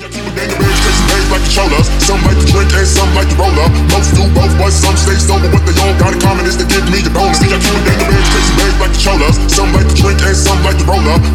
Some like to drink and some like to roll up. Most do both, but some stay sober. What they all got in common is to give me the bonus. We got two gangbangers, chasing bags like the Cholas. Some like to drink and some like to roll up.